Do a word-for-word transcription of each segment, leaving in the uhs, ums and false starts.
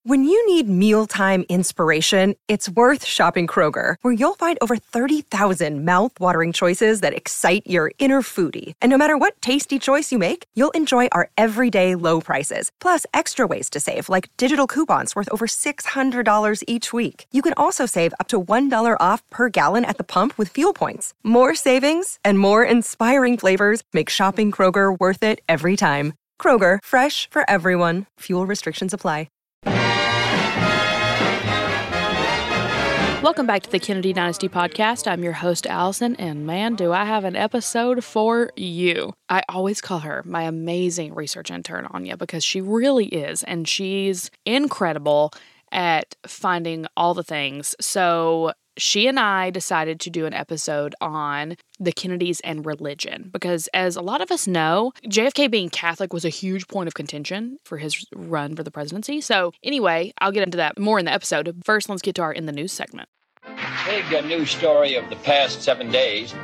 When you need mealtime inspiration, it's worth shopping Kroger, where you'll find over thirty thousand mouth-watering choices that excite your inner foodie. And no matter what tasty choice you make, you'll enjoy our everyday low prices, plus extra ways to save, like digital coupons worth over six hundred dollars each week. You can also save up to one dollar off per gallon at the pump with fuel points. More savings and more inspiring flavors make shopping Kroger worth it every time. Kroger, fresh for everyone. Fuel restrictions apply. Welcome back to the Kennedy Dynasty Podcast. I'm your host, Allison, and man, do I have an episode for you. I always call her my amazing research intern, Anya, because she really is, and she's incredible at finding all the things. So she and I decided to do an episode on the Kennedys and religion, because as a lot of us know, J F K being Catholic was a huge point of contention for his run for the presidency. So anyway, I'll get into that more in the episode. First, let's get to our In the News segment. Big uh, news story of the past seven days.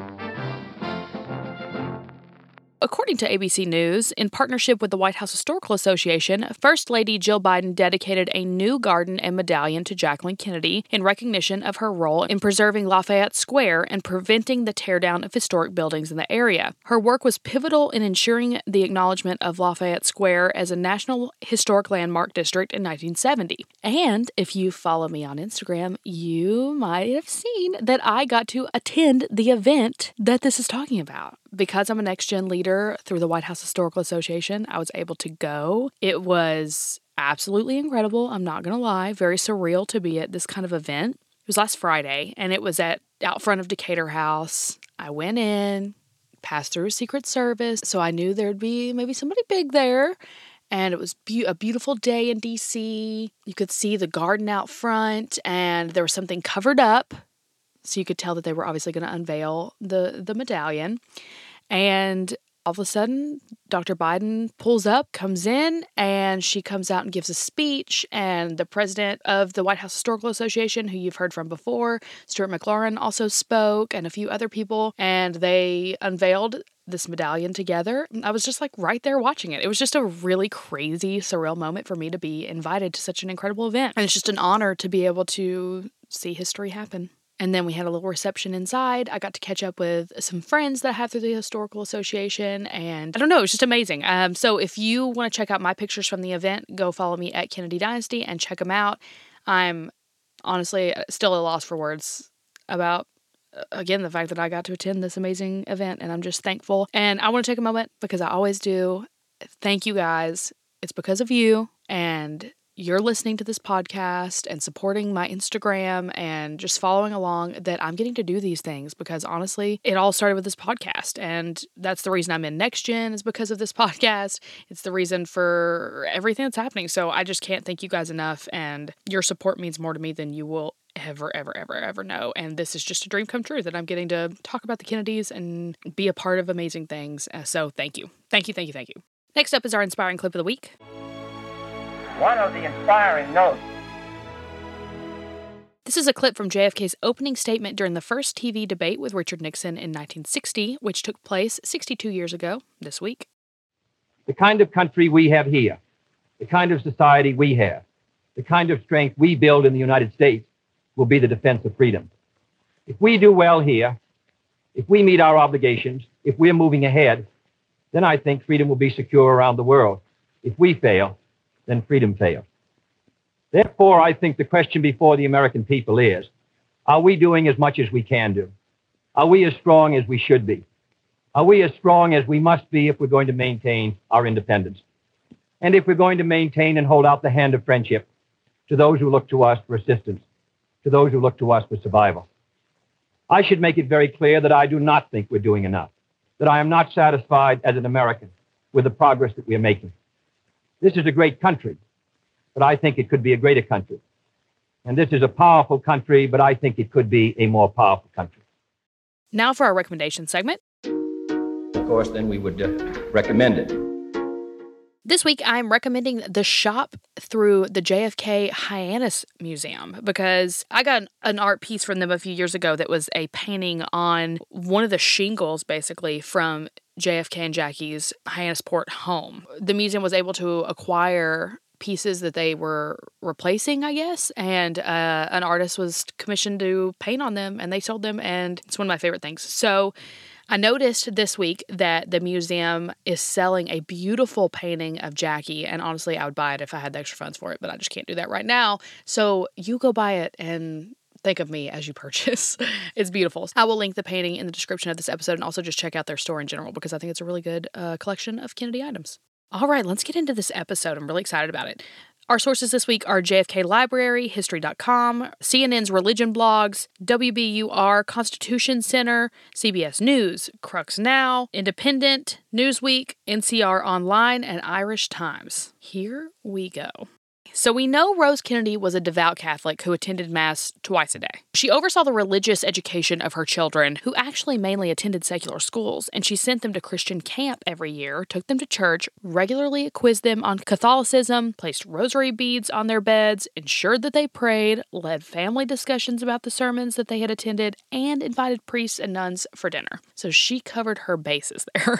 According to A B C News, in partnership with the White House Historical Association, First Lady Jill Biden dedicated a new garden and medallion to Jacqueline Kennedy in recognition of her role in preserving Lafayette Square and preventing the teardown of historic buildings in the area. Her work was pivotal in ensuring the acknowledgement of Lafayette Square as a National Historic Landmark District in nineteen seventy. And if you follow me on Instagram, you might have seen that I got to attend the event that this is talking about. Because I'm a next-gen leader through the White House Historical Association, I was able to go. It was absolutely incredible. I'm not going to lie. Very surreal to be at this kind of event. It was last Friday, and it was at out front of Decatur House. I went in, passed through Secret Service, so I knew there'd be maybe somebody big there. And it was be- a beautiful day in D C. You could see the garden out front, and there was something covered up. So you could tell that they were obviously going to unveil the, the medallion. And all of a sudden, Doctor Biden pulls up, comes in, and she comes out and gives a speech. And the president of the White House Historical Association, who you've heard from before, Stuart McLaurin, also spoke, and a few other people. And they unveiled this medallion together. I was just like right there watching it. It was just a really crazy, surreal moment for me to be invited to such an incredible event. And it's just an honor to be able to see history happen. And then we had a little reception inside. I got to catch up with some friends that I have through the Historical Association. And I don't know, it was just amazing. Um, so if you want to check out my pictures from the event, go follow me at Kennedy Dynasty and check them out. I'm honestly still at a loss for words about, again, the fact that I got to attend this amazing event. And I'm just thankful. And I want to take a moment, because I always do. Thank you guys. It's because of you. And you're listening to this podcast and supporting my Instagram and just following along that I'm getting to do these things, because honestly, it all started with this podcast. And that's the reason I'm in Next Gen, is because of this podcast. It's the reason for everything that's happening. So I just can't thank you guys enough. And your support means more to me than you will ever, ever, ever, ever know. And this is just a dream come true that I'm getting to talk about the Kennedys and be a part of amazing things. Uh, so thank you. Thank you, thank you, thank you. Next up is our inspiring clip of the week. One of the inspiring notes. This is a clip from J F K's opening statement during the first T V debate with Richard Nixon in nineteen sixty, which took place sixty-two years ago this week. The kind of country we have here, the kind of society we have, the kind of strength we build in the United States will be the defense of freedom. If we do well here, if we meet our obligations, if we're moving ahead, then I think freedom will be secure around the world. If we fail, then freedom fails. Therefore, I think the question before the American people is, are we doing as much as we can do? Are we as strong as we should be? Are we as strong as we must be if we're going to maintain our independence? And if we're going to maintain and hold out the hand of friendship to those who look to us for assistance, to those who look to us for survival? I should make it very clear that I do not think we're doing enough, that I am not satisfied as an American with the progress that we are making. This is a great country, but I think it could be a greater country. And this is a powerful country, but I think it could be a more powerful country. Now for our recommendation segment. Of course, then we would uh, recommend it. This week, I'm recommending the shop through the J F K Hyannis Museum, because I got an, an art piece from them a few years ago that was a painting on one of the shingles, basically, from J F K and Jackie's Hyannisport home. The museum was able to acquire pieces that they were replacing, I guess, and uh, an artist was commissioned to paint on them, and they sold them, and it's one of my favorite things. So I noticed this week that the museum is selling a beautiful painting of Jackie, and honestly, I would buy it if I had the extra funds for it, but I just can't do that right now. So you go buy it and think of me as you purchase. It's beautiful. I will link the painting in the description of this episode, and also just check out their store in general because I think it's a really good uh, collection of Kennedy items. All right, let's get into this episode. I'm really excited about it. Our sources this week are J F K Library, History dot com, C N N's Religion Blogs, W B U R, Constitution Center, C B S News, Crux Now, Independent, Newsweek, N C R Online, and Irish Times. Here we go. So we know Rose Kennedy was a devout Catholic who attended Mass twice a day. She oversaw the religious education of her children, who actually mainly attended secular schools, and she sent them to Christian camp every year, took them to church, regularly quizzed them on Catholicism, placed rosary beads on their beds, ensured that they prayed, led family discussions about the sermons that they had attended, and invited priests and nuns for dinner. So she covered her bases there.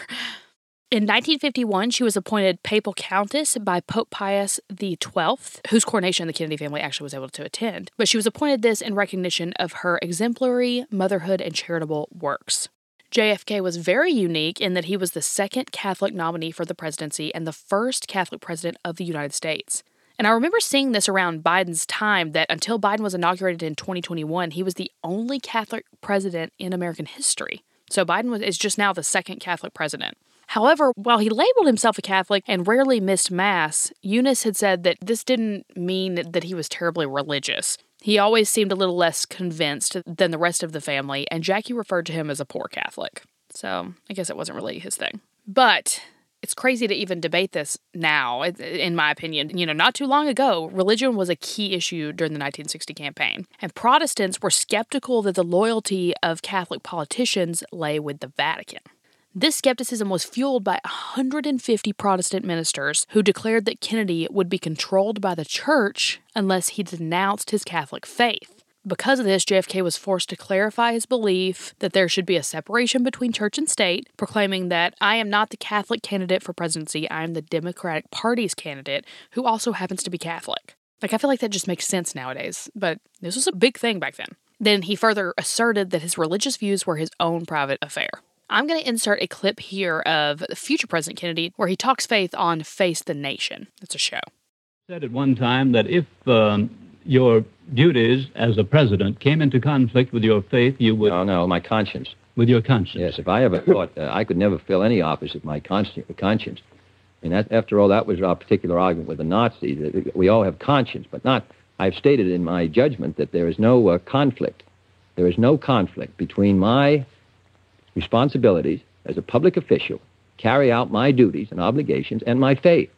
In nineteen fifty-one, she was appointed papal countess by Pope Pius the twelfth, whose coronation the Kennedy family actually was able to attend. But she was appointed this in recognition of her exemplary motherhood and charitable works. J F K was very unique in that he was the second Catholic nominee for the presidency and the first Catholic president of the United States. And I remember seeing this around Biden's time, that until Biden was inaugurated in twenty twenty-one, he was the only Catholic president in American history. So Biden was, is just now the second Catholic president. However, while he labeled himself a Catholic and rarely missed Mass, Eunice had said that this didn't mean that he was terribly religious. He always seemed a little less convinced than the rest of the family, and Jackie referred to him as a poor Catholic. So I guess it wasn't really his thing. But it's crazy to even debate this now, in my opinion. You know, not too long ago, religion was a key issue during the nineteen sixty campaign, and Protestants were skeptical that the loyalty of Catholic politicians lay with the Vatican. This skepticism was fueled by one hundred fifty Protestant ministers who declared that Kennedy would be controlled by the church unless he denounced his Catholic faith. Because of this, J F K was forced to clarify his belief that there should be a separation between church and state, proclaiming that I am not the Catholic candidate for presidency, I am the Democratic Party's candidate, who also happens to be Catholic. Like, I feel like that just makes sense nowadays, but this was a big thing back then. Then he further asserted that his religious views were his own private affair. I'm going to insert a clip here of future President Kennedy where he talks faith on Face the Nation. It's a show. Said at one time that if um, your duties as a president came into conflict with your faith, you would... No, no, my conscience. With your conscience. Yes, if I ever thought uh, I could never fill any office with my consci- conscience. I mean, that, after all, that was our particular argument with the Nazis. That we all have conscience, but not... I've stated in my judgment that there is no uh, conflict. There is no conflict between my responsibilities as a public official, carry out my duties and obligations, and my faith.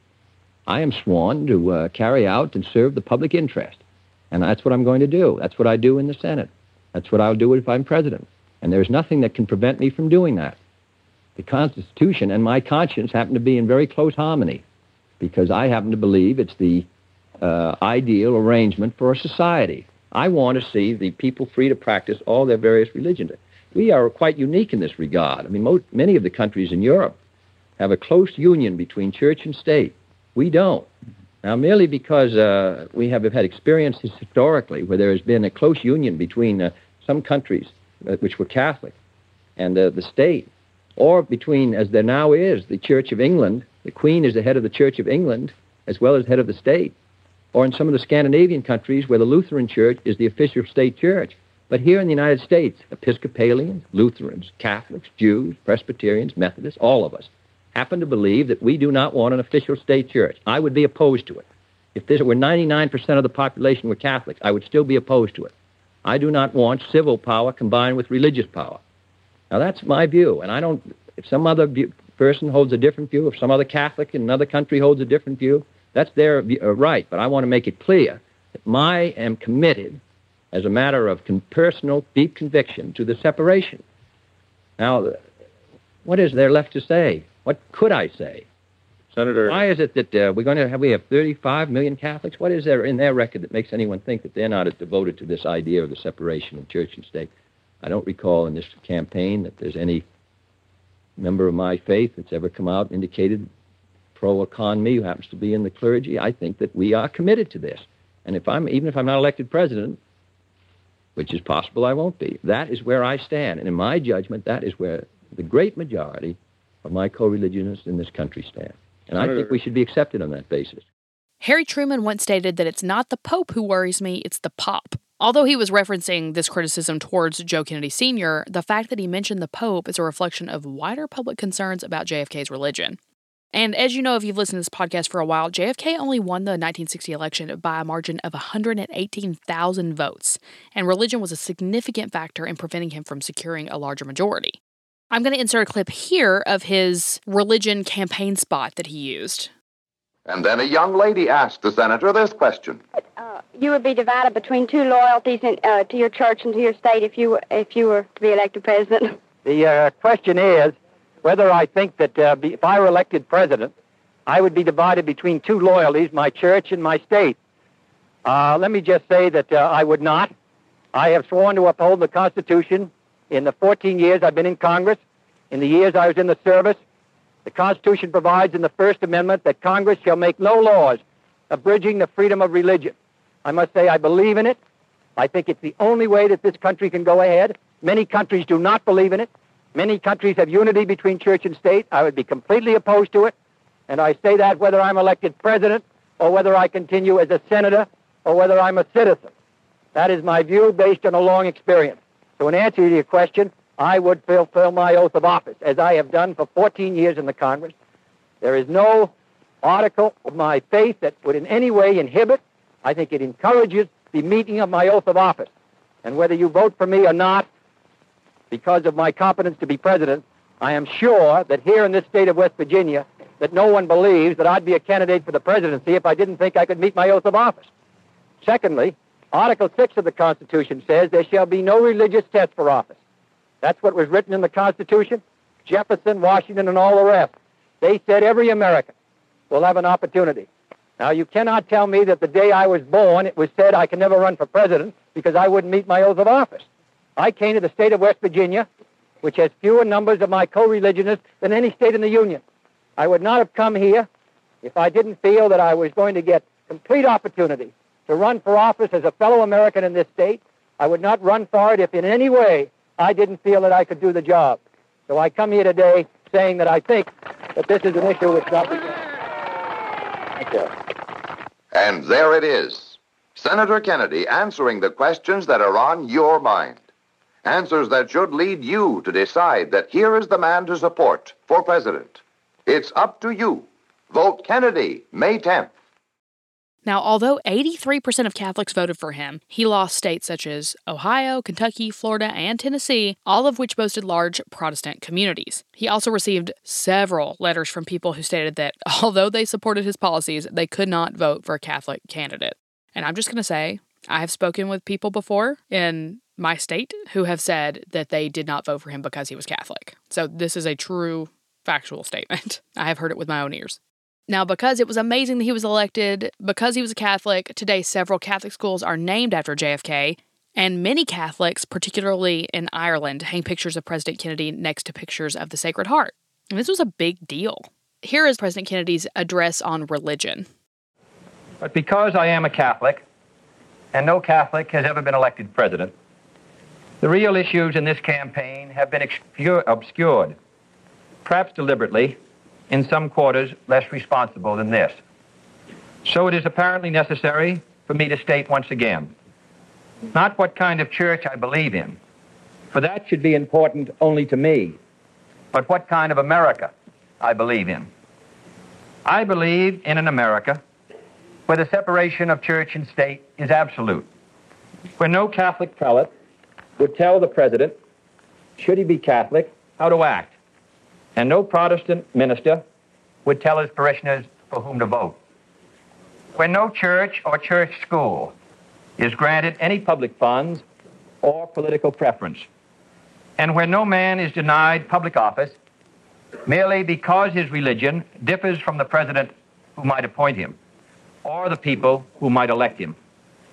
I am sworn to uh, carry out and serve the public interest. And that's what I'm going to do. That's what I do in the Senate. That's what I'll do if I'm president. And there's nothing that can prevent me from doing that. The Constitution and my conscience happen to be in very close harmony, because I happen to believe it's the uh, ideal arrangement for a society. I want to see the people free to practice all their various religions. We are quite unique in this regard. I mean, most, many of the countries in Europe have a close union between church and state. We don't. Now, merely because uh, we have had experiences historically where there has been a close union between uh, some countries uh, which were Catholic and uh, the state, or between, as there now is, the Church of England, the Queen is the head of the Church of England, as well as head of the state, or in some of the Scandinavian countries where the Lutheran Church is the official state church. But here in the United States, Episcopalians, Lutherans, Catholics, Jews, Presbyterians, Methodists, all of us, happen to believe that we do not want an official state church. I would be opposed to it. If there were ninety-nine percent of the population were Catholics, I would still be opposed to it. I do not want civil power combined with religious power. Now, that's my view, and I don't, if some other view, person holds a different view, if some other Catholic in another country holds a different view, that's their uh, right, but I want to make it clear that I am committed, as a matter of con- personal, deep conviction, to the separation. Now, what is there left to say? What could I say? Senator... Why is it that uh, we're going to have, we have thirty-five million Catholics? What is there in their record that makes anyone think that they're not as devoted to this idea of the separation of church and state? I don't recall in this campaign that there's any member of my faith that's ever come out and indicated Harry Truman once stated that it's not the Pope who worries me, it's the Pop. Although he was referencing this criticism towards Joe Kennedy Senior, the fact that he mentioned the Pope is a reflection of wider public concerns about J F K's religion. And as you know, if you've listened to this podcast for a while, J F K only won the nineteen sixty election by a margin of one hundred eighteen thousand votes, and religion was a significant factor in preventing him from securing a larger majority. I'm going to insert a clip here of his religion campaign spot that he used. And then a young lady asked the senator this question. Uh, you would be divided between two loyalties in, uh, to your church and to your state if you, if you were to be elected president. The uh, question is whether I think that uh, be, if I were elected president, I would be divided between two loyalties, my church and my state. Uh, let me just say that uh, I would not. I have sworn to uphold the Constitution in the fourteen years I've been in Congress, in the years I was in the service. The Constitution provides in the First Amendment that Congress shall make no laws abridging the freedom of religion. I must say I believe in it. I think it's the only way that this country can go ahead. Many countries do not believe in it. Many countries have unity between church and state. I would be completely opposed to it. And I say that whether I'm elected president or whether I continue as a senator or whether I'm a citizen. That is my view based on a long experience. So in answer to your question, I would fulfill my oath of office, as I have done for fourteen years in the Congress. There is no article of my faith that would in any way inhibit. I think it encourages the meeting of my oath of office. And whether you vote for me or not, because of my competence to be president, I am sure that here in this state of West Virginia, that no one believes that I'd be a candidate for the presidency if I didn't think I could meet my oath of office. Secondly, Article six of the Constitution says there shall be no religious test for office. That's what was written in the Constitution. Jefferson, Washington, and all the rest. They said every American will have an opportunity. Now, you cannot tell me that the day I was born, it was said I can never run for president because I wouldn't meet my oath of office. I came to the state of West Virginia, which has fewer numbers of my co-religionists than any state in the Union. I would not have come here if I didn't feel that I was going to get complete opportunity to run for office as a fellow American in this state. I would not run for it if in any way I didn't feel that I could do the job. So I come here today saying that I think that this is an issue which not be Thank you. And there it is. Senator Kennedy answering the questions that are on your mind. Answers that should lead you to decide that here is the man to support for president. It's up to you. Vote Kennedy May tenth. Now, although eighty-three percent of Catholics voted for him, he lost states such as Ohio, Kentucky, Florida, and Tennessee, all of which boasted large Protestant communities. He also received several letters from people who stated that although they supported his policies, they could not vote for a Catholic candidate. And I'm just going to say, I have spoken with people before in my state who have said that they did not vote for him because he was Catholic. So this is a true factual statement. I have heard it with my own ears. Now, because it was amazing that he was elected, because he was a Catholic, today several Catholic schools are named after J F K, and many Catholics, particularly in Ireland, hang pictures of President Kennedy next to pictures of the Sacred Heart. And this was a big deal. Here is President Kennedy's address on religion. But because I am a Catholic, and no Catholic has ever been elected president, the real issues in this campaign have been obscure, obscured, perhaps deliberately, in some quarters less responsible than this. So it is apparently necessary for me to state once again, not what kind of church I believe in, for that should be important only to me, but what kind of America I believe in. I believe in an America where the separation of church and state is absolute, where no Catholic prelate would tell the president, should he be Catholic, how to act, and no Protestant minister would tell his parishioners for whom to vote. Where no church or church school is granted any public funds or political preference, and where no man is denied public office merely because his religion differs from the president who might appoint him or the people who might elect him.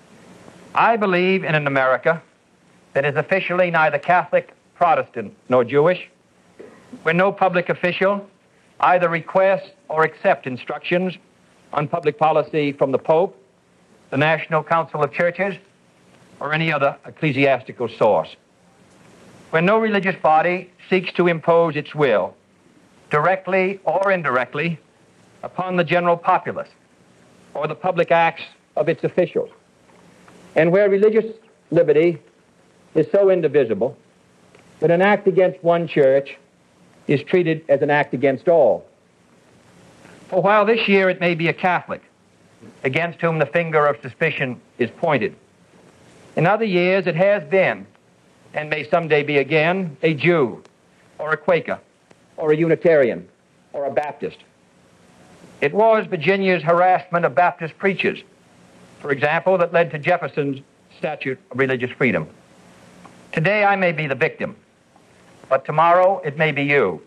I believe in an America that is officially neither Catholic, Protestant, nor Jewish, where no public official either request or accept instructions on public policy from the Pope, the National Council of Churches, or any other ecclesiastical source. When no religious body seeks to impose its will, directly or indirectly, upon the general populace or the public acts of its officials, and where religious liberty is so indivisible that an act against one church is treated as an act against all. For while this year it may be a Catholic against whom the finger of suspicion is pointed, in other years it has been, and may someday be again, a Jew, or a Quaker, or a Unitarian, or a Baptist. It was Virginia's harassment of Baptist preachers, for example, that led to Jefferson's Statute of Religious Freedom. Today I may be the victim, but tomorrow it may be you,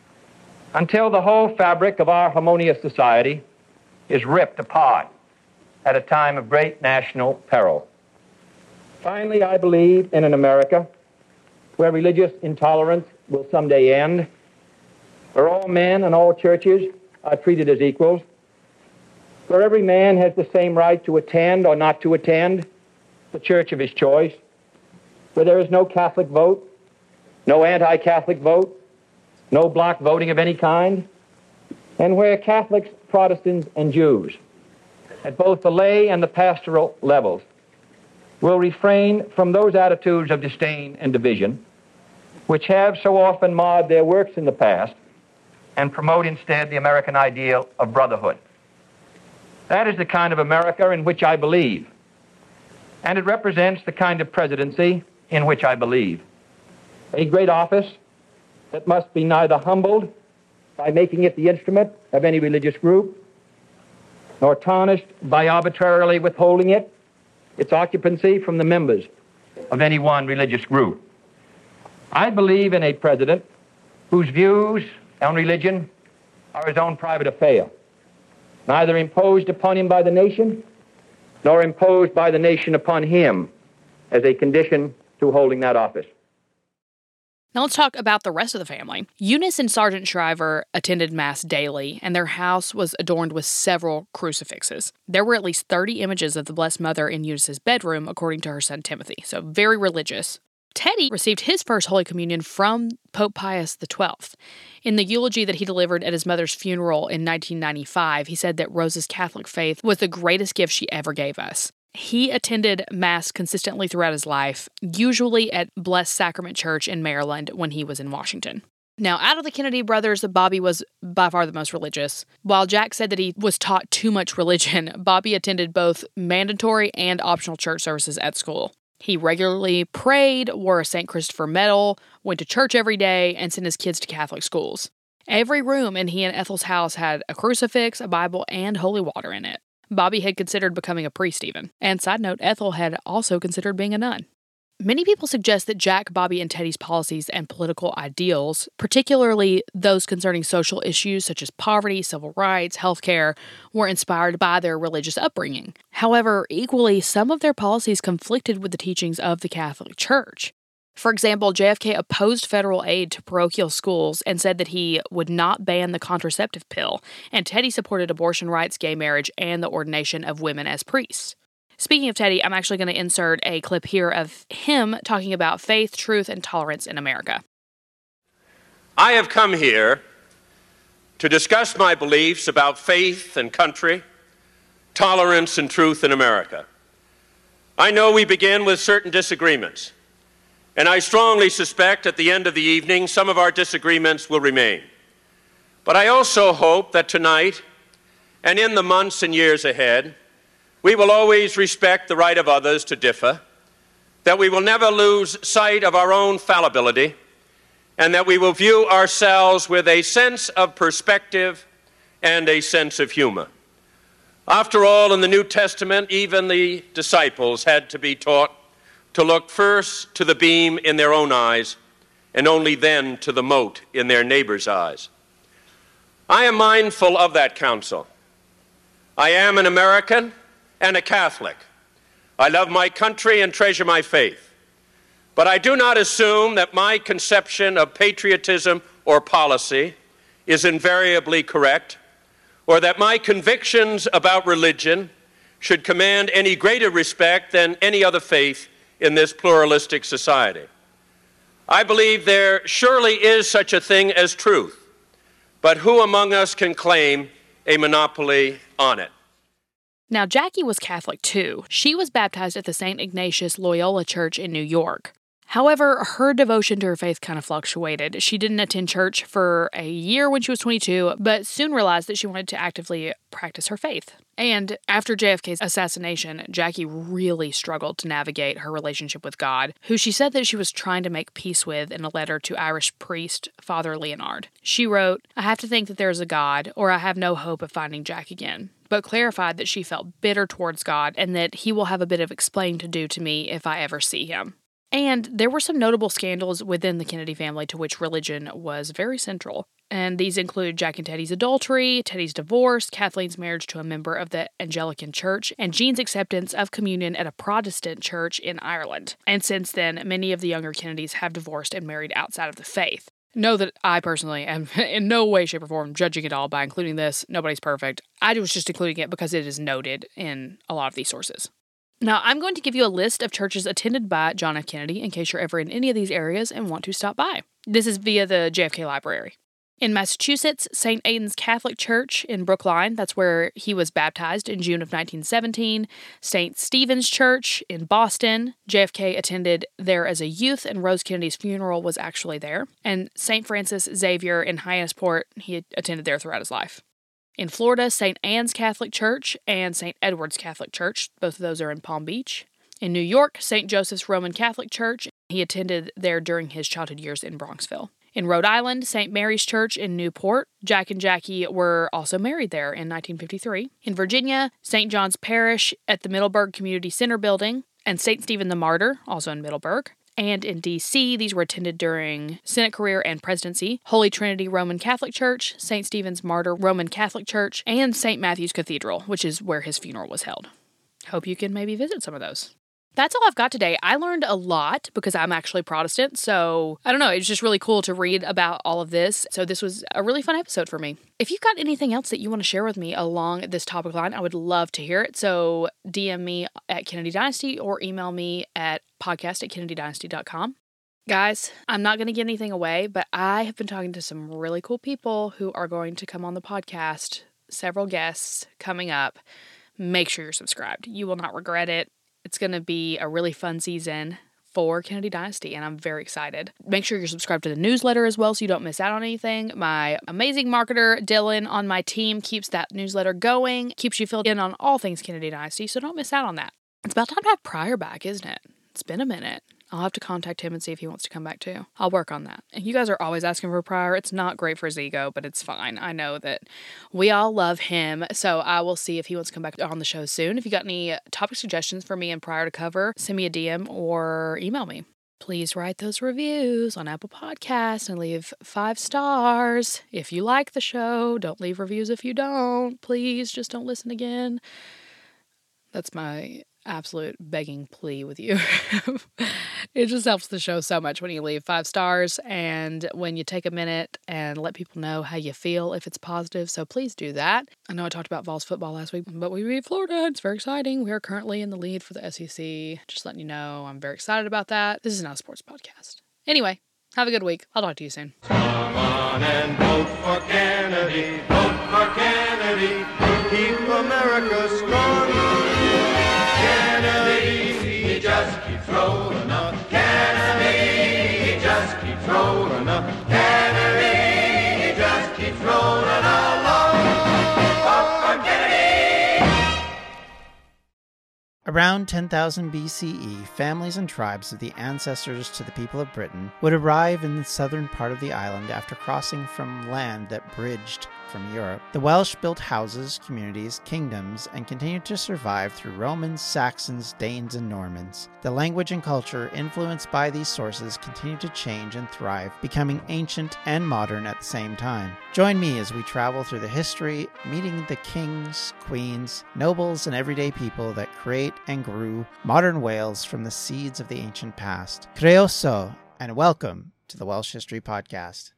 until the whole fabric of our harmonious society is ripped apart at a time of great national peril. Finally, I believe in an America where religious intolerance will someday end, where all men and all churches are treated as equals, where every man has the same right to attend or not to attend the church of his choice, where there is no Catholic vote, no anti-Catholic vote, no block voting of any kind, and where Catholics, Protestants, and Jews, at both the lay and the pastoral levels, will refrain from those attitudes of disdain and division which have so often marred their works in the past, and promote instead the American ideal of brotherhood. That is the kind of America in which I believe, and it represents the kind of presidency in which I believe. A great office that must be neither humbled by making it the instrument of any religious group, nor tarnished by arbitrarily withholding it, its occupancy, from the members of any one religious group. I believe in a president whose views on religion are his own private affair, neither imposed upon him by the nation, nor imposed by the nation upon him as a condition to holding that office. Now let's talk about the rest of the family. Eunice and Sergeant Shriver attended Mass daily, and their house was adorned with several crucifixes. There were at least thirty images of the Blessed Mother in Eunice's bedroom, according to her son Timothy, so very religious. Teddy received his first Holy Communion from Pope Pius the twelfth. In the eulogy that he delivered at his mother's funeral in nineteen ninety-five, he said that Rosa's Catholic faith was the greatest gift she ever gave us. He attended Mass consistently throughout his life, usually at Blessed Sacrament Church in Maryland when he was in Washington. Now, out of the Kennedy brothers, Bobby was by far the most religious. While Jack said that he was taught too much religion, Bobby attended both mandatory and optional church services at school. He regularly prayed, wore a Saint Christopher medal, went to church every day, and sent his kids to Catholic schools. Every room in he and Ethel's house had a crucifix, a Bible, and holy water in it. Bobby had considered becoming a priest even. And side note, Ethel had also considered being a nun. Many people suggest that Jack, Bobby, and Teddy's policies and political ideals, particularly those concerning social issues such as poverty, civil rights, healthcare, were inspired by their religious upbringing. However, equally, some of their policies conflicted with the teachings of the Catholic Church. For example, J F K opposed federal aid to parochial schools and said that he would not ban the contraceptive pill, and Teddy supported abortion rights, gay marriage, and the ordination of women as priests. Speaking of Teddy, I'm actually going to insert a clip here of him talking about faith, truth, and tolerance in America. I have come here to discuss my beliefs about faith and country, tolerance and truth in America. I know we begin with certain disagreements, and I strongly suspect at the end of the evening some of our disagreements will remain. But I also hope that tonight, and in the months and years ahead, we will always respect the right of others to differ, that we will never lose sight of our own fallibility, and that we will view ourselves with a sense of perspective and a sense of humor. After all, in the New Testament, even the disciples had to be taught to look first to the beam in their own eyes, and only then to the mote in their neighbor's eyes. I am mindful of that counsel. I am an American and a Catholic. I love my country and treasure my faith. But I do not assume that my conception of patriotism or policy is invariably correct, or that my convictions about religion should command any greater respect than any other faith in this pluralistic society. I believe there surely is such a thing as truth, but who among us can claim a monopoly on it? Now, Jackie was Catholic too. She was baptized at the Saint Ignatius Loyola Church in New York. However, her devotion to her faith kind of fluctuated. She didn't attend church for a year when she was twenty-two, but soon realized that she wanted to actively practice her faith. And after J F K's assassination, Jackie really struggled to navigate her relationship with God, who she said that she was trying to make peace with in a letter to Irish priest Father Leonard. She wrote, "I have to think that there is a God, or I have no hope of finding Jack again," but clarified that she felt bitter towards God and that he will have a bit of explaining to do to me if I ever see him. And there were some notable scandals within the Kennedy family to which religion was very central. And these include Jack and Teddy's adultery, Teddy's divorce, Kathleen's marriage to a member of the Anglican Church, and Jean's acceptance of communion at a Protestant church in Ireland. And since then, many of the younger Kennedys have divorced and married outside of the faith. Know that I personally am in no way, shape, or form judging it all by including this. Nobody's perfect. I was just including it because it is noted in a lot of these sources. Now, I'm going to give you a list of churches attended by John F. Kennedy in case you're ever in any of these areas and want to stop by. This is via the J F K Library. In Massachusetts, Saint Aidan's Catholic Church in Brookline, that's where he was baptized in June of nineteen seventeen. Saint Stephen's Church in Boston. J F K attended there as a youth, and Rose Kennedy's funeral was actually there. And Saint Francis Xavier in Hyannisport, he attended there throughout his life. In Florida, Saint Anne's Catholic Church and Saint Edward's Catholic Church. Both of those are in Palm Beach. In New York, Saint Joseph's Roman Catholic Church. He attended there during his childhood years in Bronxville. In Rhode Island, Saint Mary's Church in Newport. Jack and Jackie were also married there in nineteen fifty-three. In Virginia, Saint John's Parish at the Middleburg Community Center building, and Saint Stephen the Martyr, also in Middleburg. And in D C, these were attended during Senate career and presidency. Holy Trinity Roman Catholic Church, Saint Stephen's Martyr Roman Catholic Church, and Saint Matthew's Cathedral, which is where his funeral was held. Hope you can maybe visit some of those. That's all I've got today. I learned a lot because I'm actually Protestant, so I don't know, it's just really cool to read about all of this. So this was a really fun episode for me. If you've got anything else that you want to share with me along this topic line, I would love to hear it. So D M me at Kennedy Dynasty or email me at podcast at kennedy dynasty dot com. Guys, I'm not going to give anything away, but I have been talking to some really cool people who are going to come on the podcast. Several guests coming up. Make sure you're subscribed. You will not regret it. It's going to be a really fun season for Kennedy Dynasty, and I'm very excited. Make sure you're subscribed to the newsletter as well so you don't miss out on anything. My amazing marketer, Dylan, on my team keeps that newsletter going, keeps you filled in on all things Kennedy Dynasty, so don't miss out on that. It's about time to have Pryor back, isn't it? It's been a minute. I'll have to contact him and see if he wants to come back too. I'll work on that. And you guys are always asking for Pryor. It's not great for his ego, but it's fine. I know that we all love him, so I will see if he wants to come back on the show soon. If you got any topic suggestions for me and Pryor to cover, send me a D M or email me. Please write those reviews on Apple Podcasts and leave five stars if you like the show. Don't leave reviews if you don't. Please, just don't listen again. That's my absolute begging plea with you. It just helps the show so much when you leave five stars and when you take a minute and let people know how you feel if it's positive. So please do that. I know I talked about Vols football last week, but we beat Florida. It's very exciting. We are currently in the lead for the S E C. Just letting you know, I'm very excited about that. This is not a sports podcast. Anyway, have a good week. I'll talk to you soon. Come on and vote for Kennedy. Vote for Kennedy. Keep America strong. Kennedy, he just keeps rolling up. Kennedy, he just keeps rolling up. Kennedy, he just keeps rolling along. Vote for Kennedy. Around ten thousand B C E, families and tribes of the ancestors to the people of Britain would arrive in the southern part of the island after crossing from land that bridged from Europe. The Welsh built houses, communities, kingdoms, and continued to survive through Romans, Saxons, Danes, and Normans. The language and culture influenced by these sources continued to change and thrive, becoming ancient and modern at the same time. Join me as we travel through the history, meeting the kings, queens, nobles, and everyday people that create and grew modern Wales from the seeds of the ancient past. Croeso, and welcome to the Welsh History Podcast.